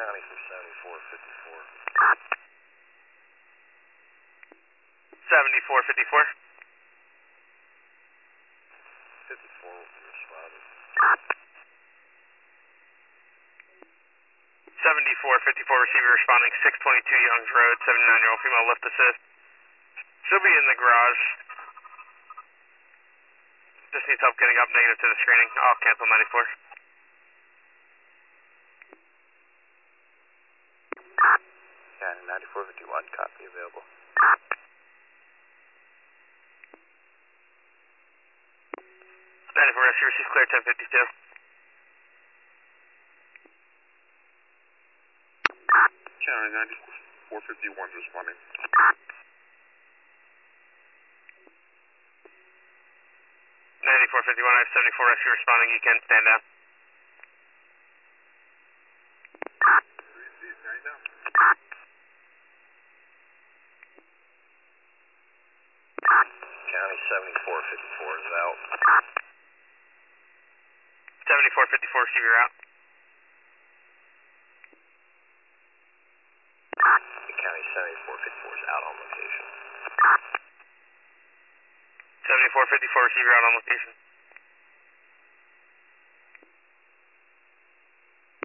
County for 7454. 7454. 54 will be responding. 7454 receiver responding 622 Youngs Road, 79-year-old female lift assist. She'll be in the garage. Just needs help getting up, negative to the screening. I'll cancel 94. County 9451, copy available. 94 rescue receives clear 1052. County 9451 responding. 9451, I have 74 rescue responding. You can stand down. County 7454 is out. 7454 receiver out. County 7454 is out on location. 7454 receiver out on location.